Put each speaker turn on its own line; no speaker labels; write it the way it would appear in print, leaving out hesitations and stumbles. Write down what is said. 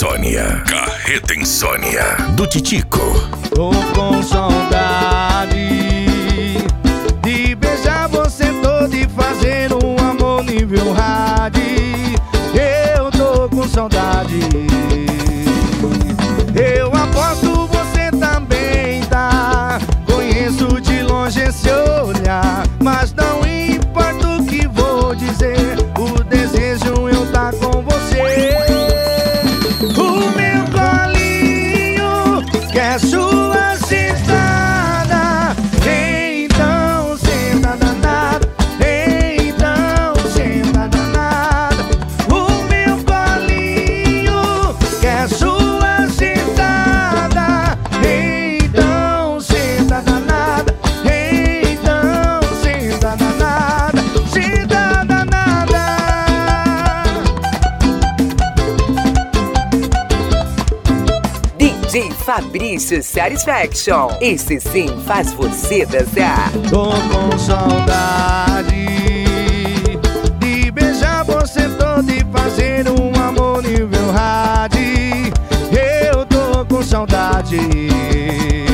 Insônia. Carreta Insônia. Do Titico.
Tô com saudade de beijar você todo e fazer um amor nível hard. Eu tô com saudade. Eu aposto você também tá. Conheço de longe esse olhar, mas não importa o que vou dizer, o desejo eu tá com você. O meu colinho quer sua sentada, então senta danada, então senta danada. O meu colinho quer sua sentada, então senta danada, então senta danada, senta danada.
DJ Fabrício Satisfaction. Esse sim faz você dançar.
Tô com saudade de beijar você todo e fazer um amor nível hard. Eu tô com saudade.